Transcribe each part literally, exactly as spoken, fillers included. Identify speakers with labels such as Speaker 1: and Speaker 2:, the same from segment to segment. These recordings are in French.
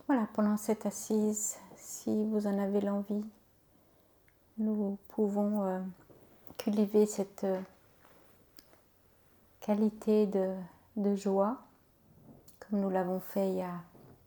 Speaker 1: Voilà, pendant cette assise, si vous en avez l'envie, nous pouvons euh, cultiver cette euh, qualité de, de joie, comme nous l'avons fait il y a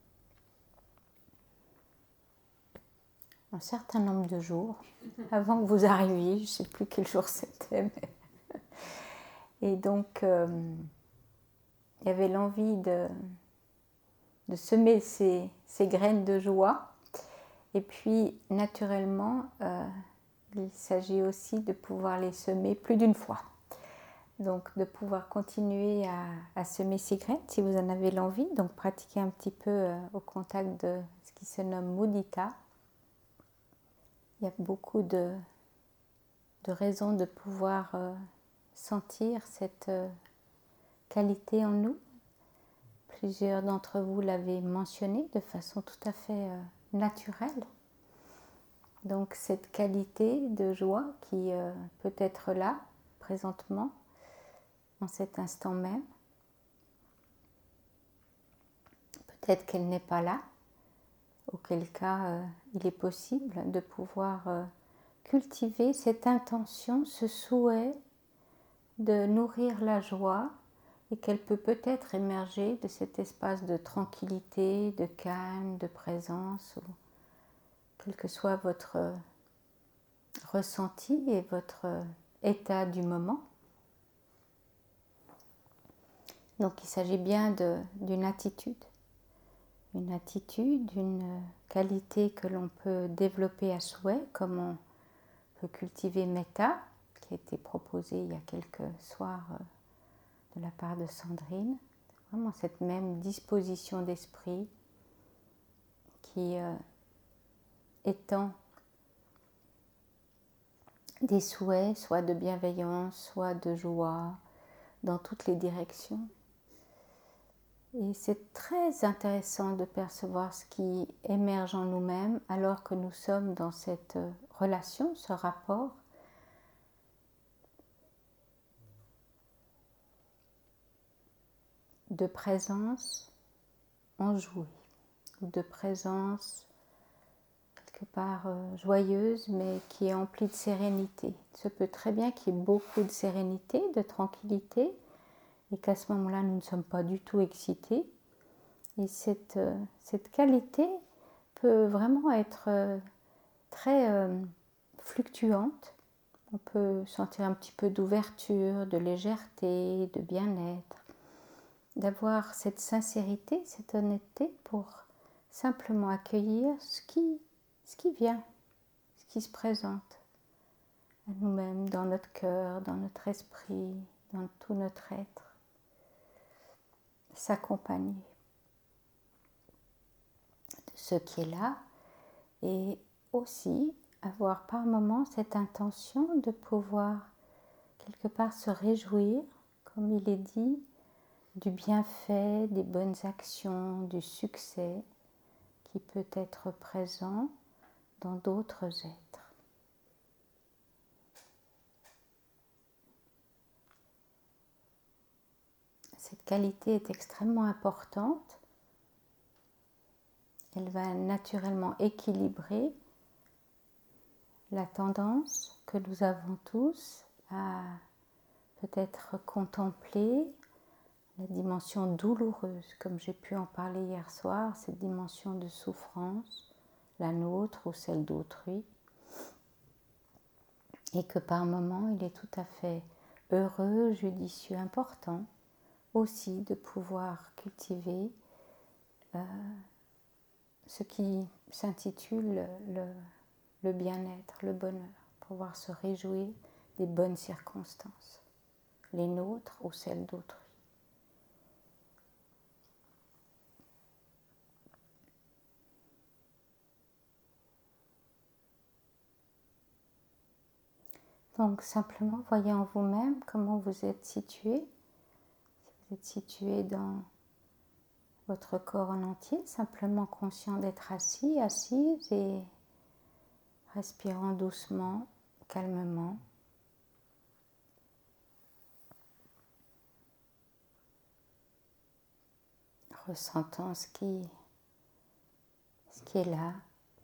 Speaker 1: un certain nombre de jours, avant que vous arriviez, je ne sais plus quel jour c'était. Mais... Et donc, euh, il y avait l'envie de, de semer ces, ces graines de joie. Et puis, naturellement, euh, il s'agit aussi de pouvoir les semer plus d'une fois. Donc, de pouvoir continuer à, à semer ces graines, si vous en avez l'envie. Donc, pratiquer un petit peu euh, au contact de ce qui se nomme mudita. Il y a beaucoup de, de raisons de pouvoir euh, sentir cette euh, qualité en nous. Plusieurs d'entre vous l'avez mentionné de façon tout à fait euh, naturelle. Donc cette qualité de joie qui euh, peut être là, présentement, en cet instant même. Peut-être qu'elle n'est pas là, auquel cas euh, il est possible de pouvoir euh, cultiver cette intention, ce souhait de nourrir la joie et qu'elle peut peut-être émerger de cet espace de tranquillité, de calme, de présence, ou quel que soit votre ressenti et votre état du moment. Donc il s'agit bien de, d'une attitude, une attitude, une qualité que l'on peut développer à souhait, comme on peut cultiver metta, qui a été proposé il y a quelques soirs de la part de Sandrine. Vraiment cette même disposition d'esprit qui euh, étend des souhaits, soit de bienveillance, soit de joie, dans toutes les directions. Et c'est très intéressant de percevoir ce qui émerge en nous-mêmes alors que nous sommes dans cette relation, ce rapport. De présence enjouée, ou de présence quelque part euh, joyeuse, mais qui est emplie de sérénité. Il se peut très bien qu'il y ait beaucoup de sérénité, de tranquillité, et qu'à ce moment-là, nous ne sommes pas du tout excités. Et cette, euh, cette qualité peut vraiment être euh, très euh, fluctuante. On peut sentir un petit peu d'ouverture, de légèreté, de bien-être, d'avoir cette sincérité, cette honnêteté pour simplement accueillir ce qui, ce qui vient, ce qui se présente à nous-mêmes, dans notre cœur, dans notre esprit, dans tout notre être. S'accompagner de ce qui est là et aussi avoir par moments cette intention de pouvoir quelque part se réjouir, comme il est dit, du bienfait, des bonnes actions, du succès qui peut être présent dans d'autres êtres. Cette qualité est extrêmement importante. Elle va naturellement équilibrer la tendance que nous avons tous à peut-être contempler la dimension douloureuse, comme j'ai pu en parler hier soir, cette dimension de souffrance, la nôtre ou celle d'autrui, et que par moments il est tout à fait heureux, judicieux, important aussi de pouvoir cultiver euh, ce qui s'intitule le, le bien-être, le bonheur, pouvoir se réjouir des bonnes circonstances, les nôtres ou celles d'autrui. Donc simplement voyez en vous-même comment vous êtes situé. Si vous êtes situé dans votre corps en entier, simplement conscient d'être assis, assise et respirant doucement, calmement. Ressentant ce qui qui est là.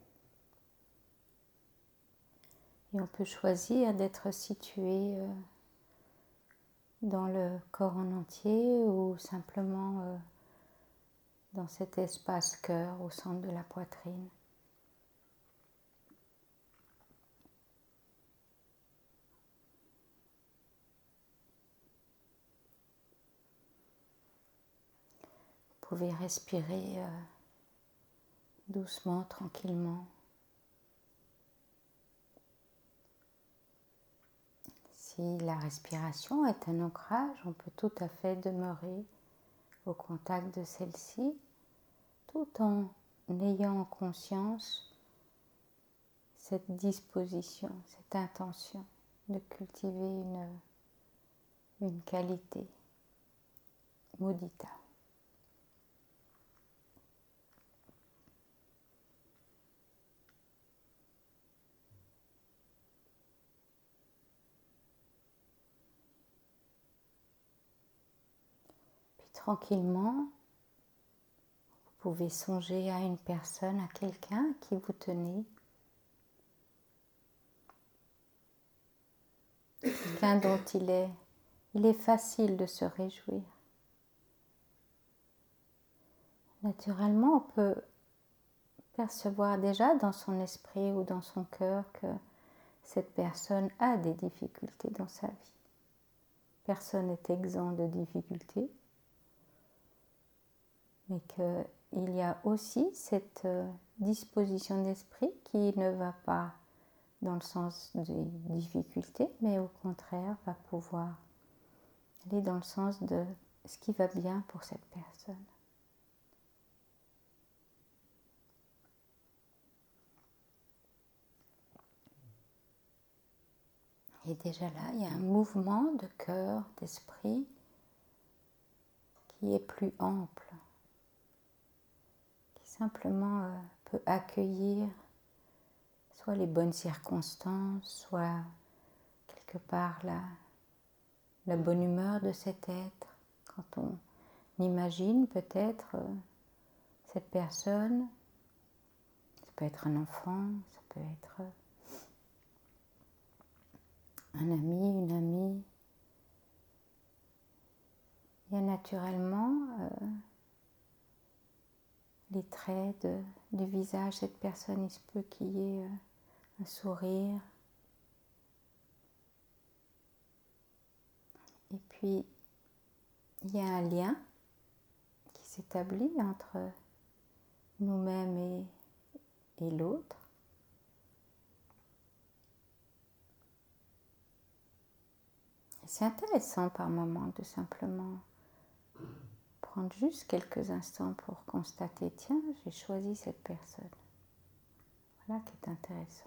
Speaker 1: Et on peut choisir d'être situé euh, dans le corps en entier ou simplement euh, dans cet espace cœur au centre de la poitrine. Vous pouvez respirer euh, doucement, tranquillement. Si la respiration est un ancrage, on peut tout à fait demeurer au contact de celle-ci, tout en ayant en conscience cette disposition, cette intention de cultiver une, une qualité, mudita. Puis tranquillement, vous pouvez songer à une personne, à quelqu'un à qui vous tenez. Quelqu'un dont il est, il est facile de se réjouir. Naturellement, on peut percevoir déjà dans son esprit ou dans son cœur que cette personne a des difficultés dans sa vie. Personne n'est exempt de difficultés, mais qu'il y a aussi cette disposition d'esprit qui ne va pas dans le sens des difficultés, mais au contraire va pouvoir aller dans le sens de ce qui va bien pour cette personne. Et déjà là, il y a un mouvement de cœur, d'esprit qui est plus ample, qui simplement euh, peut accueillir soit les bonnes circonstances, soit quelque part la, la bonne humeur de cet être. Quand on imagine peut-être euh, cette personne, ça peut être un enfant, ça peut être un ami, une amie. Il y a naturellement euh, les traits de, du visage de cette personne, il se peut qu'il y ait euh, un sourire. Et puis, il y a un lien qui s'établit entre nous-mêmes et, et l'autre. C'est intéressant par moments de simplement prendre juste quelques instants pour constater, tiens, j'ai choisi cette personne. Voilà qui est intéressant.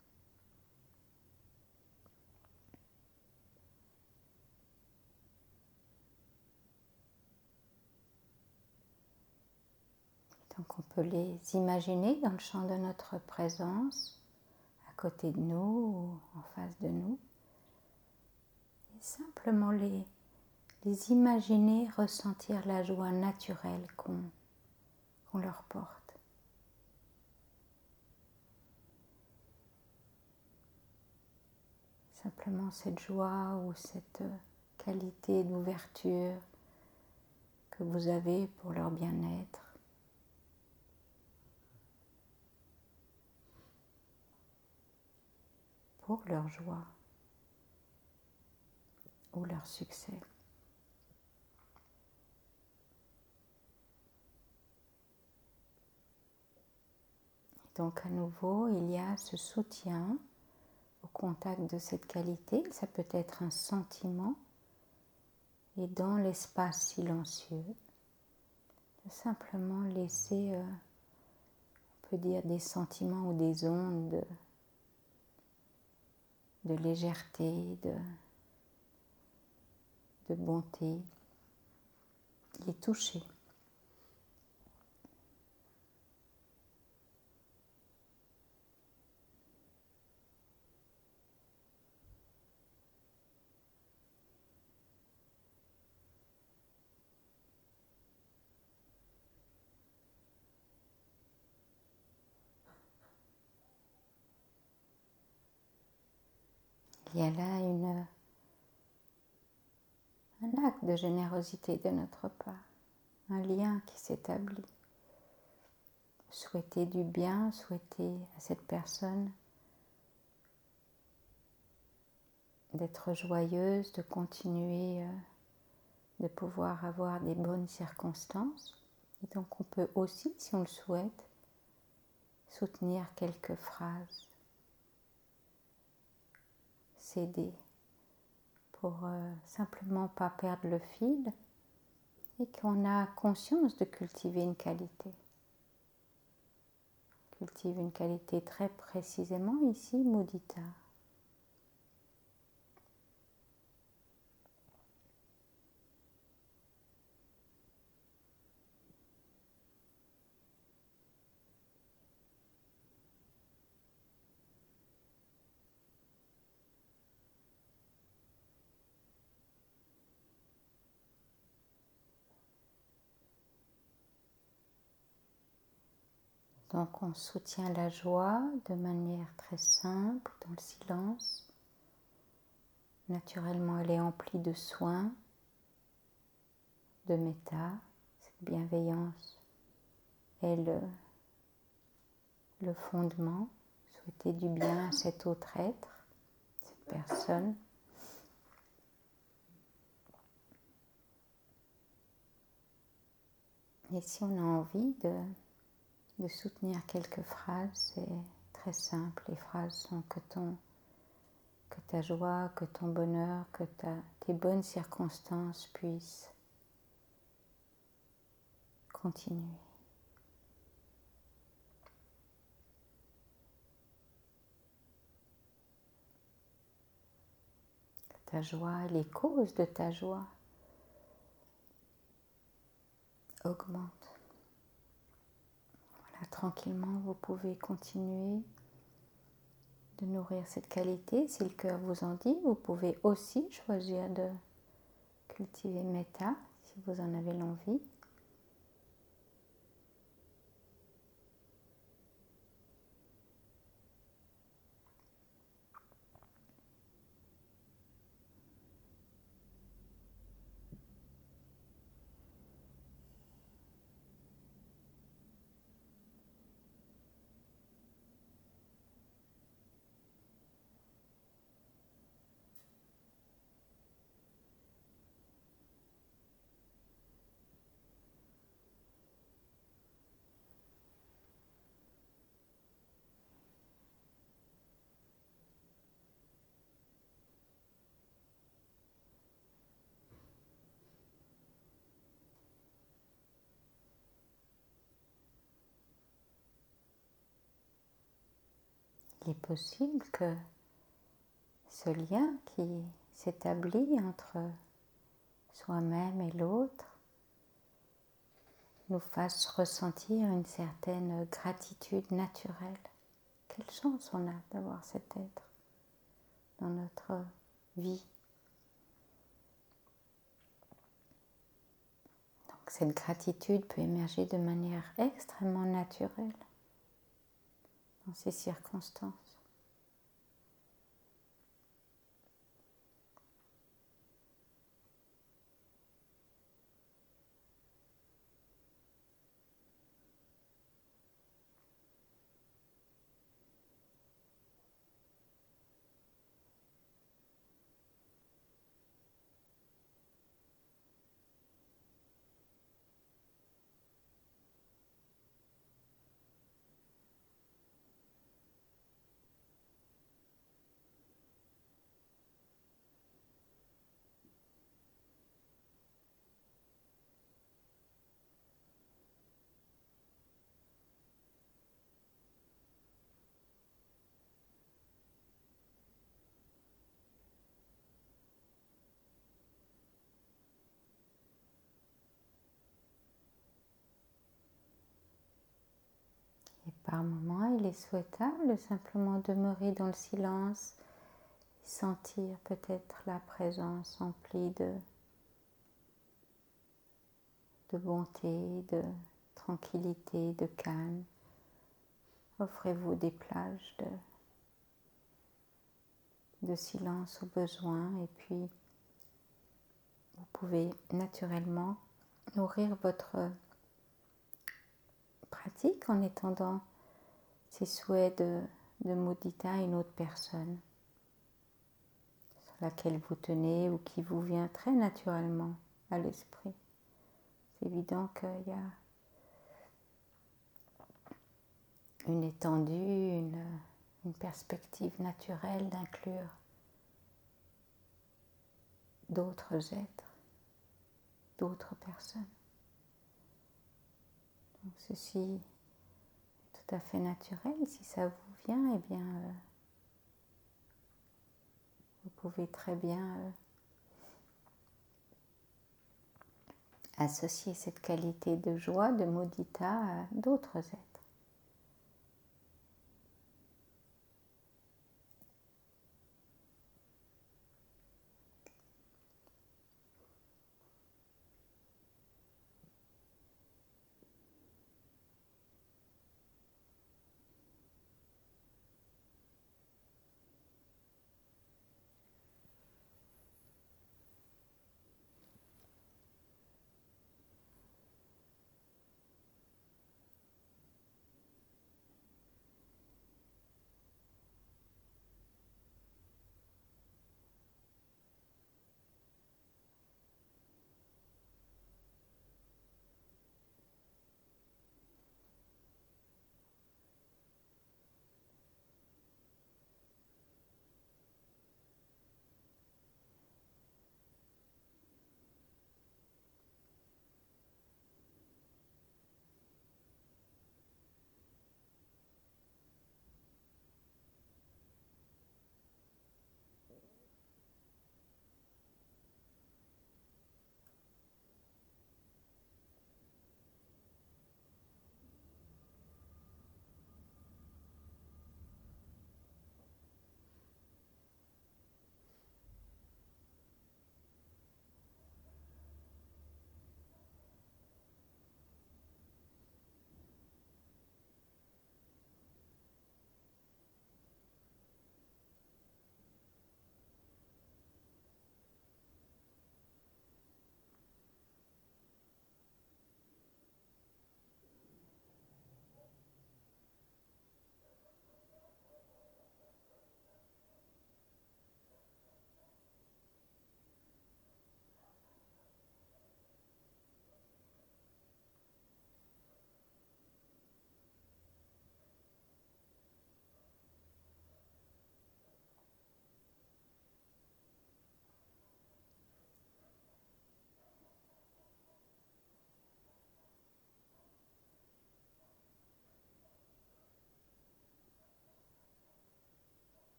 Speaker 1: Donc on peut les imaginer dans le champ de notre présence, à côté de nous ou en face de nous. Et simplement les, les imaginer ressentir la joie naturelle qu'on, qu'on leur porte. Simplement cette joie ou cette qualité d'ouverture que vous avez pour leur bien-être. Pour leur joie ou leur succès. Donc à nouveau, il y a ce soutien au contact de cette qualité. Ça peut être un sentiment et dans l'espace silencieux, de simplement laisser, euh, on peut dire, des sentiments ou des ondes de, de légèreté, de, de bonté, les toucher. Il y a là une, un acte de générosité de notre part, un lien qui s'établit. Souhaiter du bien, souhaiter à cette personne d'être joyeuse, de continuer, euh, de pouvoir avoir des bonnes circonstances. Et donc on peut aussi, si on le souhaite, soutenir quelques phrases, s'aider pour euh, simplement pas perdre le fil et qu'on a conscience de cultiver une qualité. Cultive une qualité très précisément ici, mudita. Donc on soutient la joie de manière très simple, dans le silence. Naturellement, elle est emplie de soins, de méta. Cette bienveillance est le, le fondement. Souhaiter du bien à cet autre être, cette personne. Et si on a envie de, de soutenir quelques phrases, c'est très simple. Les phrases sont que ton que ta joie, que ton bonheur, que ta, tes bonnes circonstances puissent continuer. Que ta joie, les causes de ta joie augmentent. Voilà, tranquillement, vous pouvez continuer de nourrir cette qualité. Si le cœur vous en dit, vous pouvez aussi choisir de cultiver méta, si vous en avez l'envie. Il est possible que ce lien qui s'établit entre soi-même et l'autre nous fasse ressentir une certaine gratitude naturelle. Quelle chance on a d'avoir cet être dans notre vie. Donc cette gratitude peut émerger de manière extrêmement naturelle dans ces circonstances. Et par moments, il est souhaitable de simplement demeurer dans le silence et sentir peut-être la présence emplie de, de bonté, de tranquillité, de calme. Offrez-vous des plages de, de silence au besoin, et puis vous pouvez naturellement nourrir votre pratique en étendant ces souhaits de, de mudita à une autre personne sur laquelle vous tenez ou qui vous vient très naturellement à l'esprit. C'est évident qu'il y a une étendue, une, une perspective naturelle d'inclure d'autres êtres, d'autres personnes. Donc ceci est tout à fait naturel. Si ça vous vient, eh bien, euh, vous pouvez très bien euh, associer cette qualité de joie, de mudita à d'autres êtres.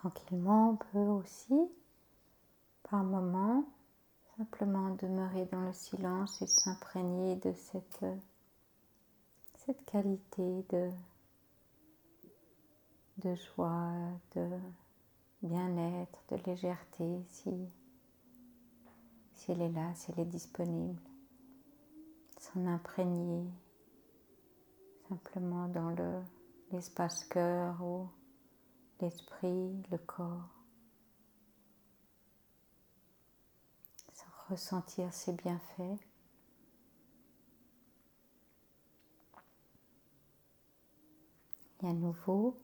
Speaker 1: tranquillement, on peut aussi, par moments, simplement demeurer dans le silence et s'imprégner de cette, cette qualité de, de joie, de bien-être, de légèreté, si, si elle est là, si elle est disponible. S'en imprégner simplement dans le, l'espace cœur ou l'esprit, le corps. Sans ressentir ses bienfaits. Et à nouveau,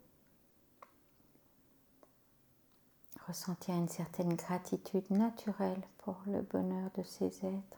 Speaker 1: ressentir une certaine gratitude naturelle pour le bonheur de ces êtres.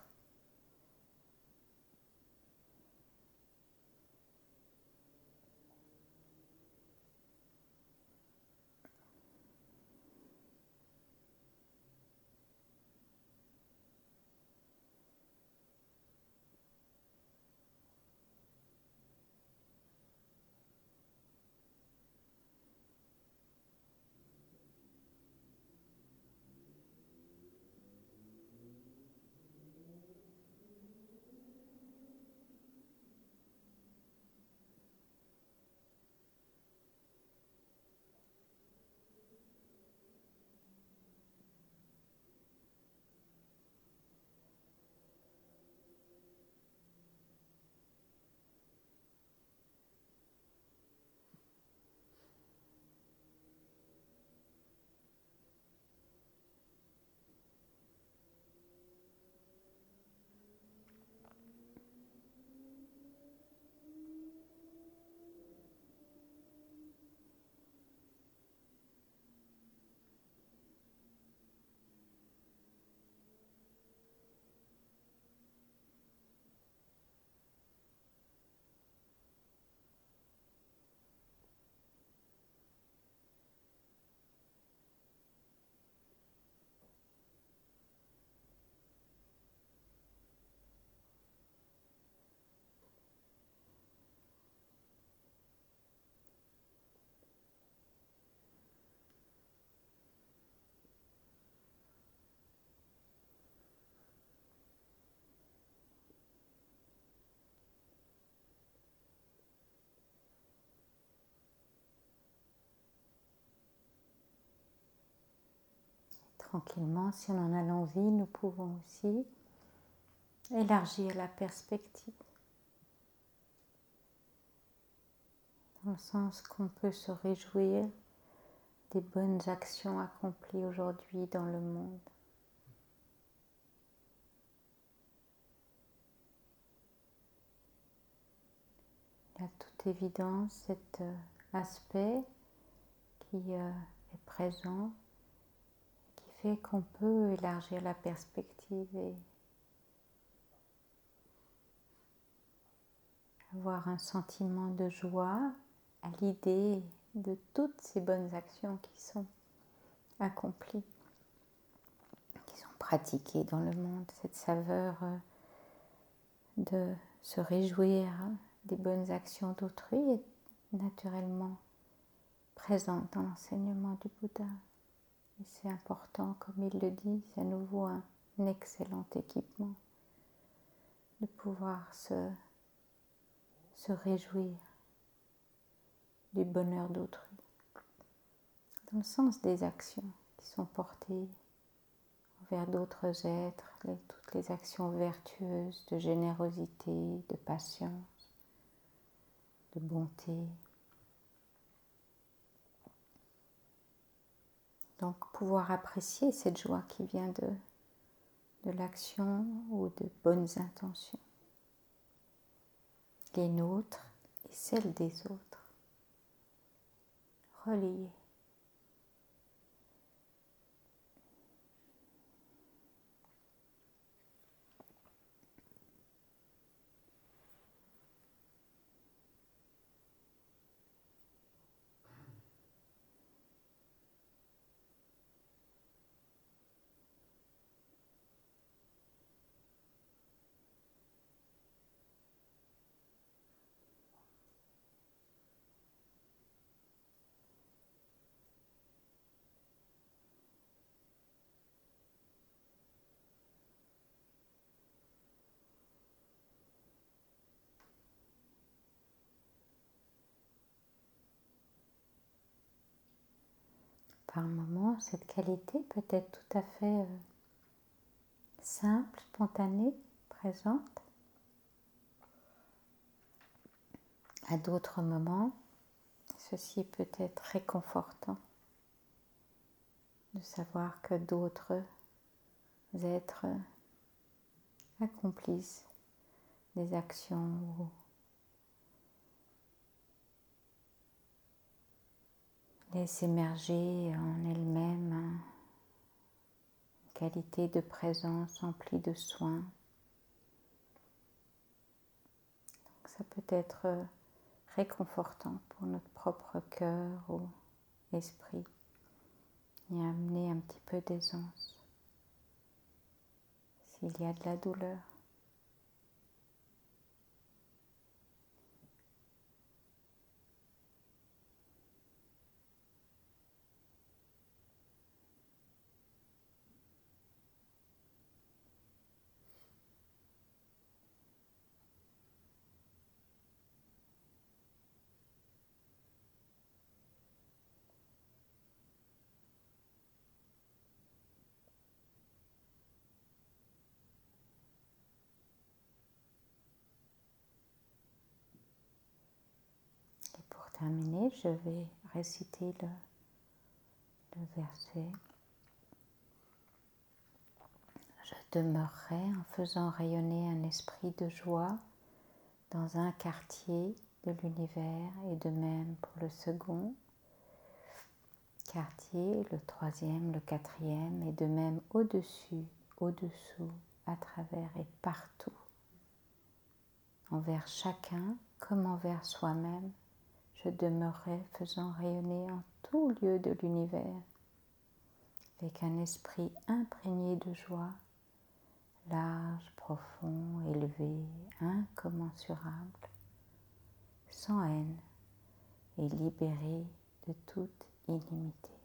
Speaker 1: Tranquillement, si on en a l'envie, nous pouvons aussi élargir la perspective. Dans le sens qu'on peut se réjouir des bonnes actions accomplies aujourd'hui dans le monde. Il y a toute évidence cet euh, aspect qui euh, est présent, qui fait qu'on peut élargir la perspective et avoir un sentiment de joie à l'idée de toutes ces bonnes actions qui sont accomplies, qui sont pratiquées dans le monde. Cette saveur euh, de se réjouir des bonnes actions d'autrui est naturellement présente dans l'enseignement du Bouddha. Et c'est important, comme il le dit, c'est à nouveau un, un excellent équipement de pouvoir se, se réjouir du bonheur d'autrui, dans le sens des actions qui sont portées vers d'autres êtres, les, toutes les actions vertueuses de générosité, de patience, de bonté. Donc pouvoir apprécier cette joie qui vient de, de l'action ou de bonnes intentions, les nôtres et celles des autres, reliées. par moments, cette qualité peut être tout à fait euh, simple, spontanée, présente. À d'autres moments, ceci peut être réconfortant de savoir que d'autres êtres accomplissent des actions ou laissent émerger en elles-mêmes une qualité de présence emplie de soin. Donc ça peut être réconfortant pour notre propre cœur ou esprit et amener un petit peu d'aisance s'il y a de la douleur. Et pour terminer, je vais réciter le, le verset. Je demeurerai en faisant rayonner un esprit de joie dans un quartier de l'univers et de même pour le second quartier, le troisième, le quatrième et de même au-dessus, au-dessous, à travers et partout, envers chacun comme envers soi-même. Je demeurerai faisant rayonner en tout lieu de l'univers avec un esprit imprégné de joie, large, profond, élevé, incommensurable, sans haine et libéré de toute illimité.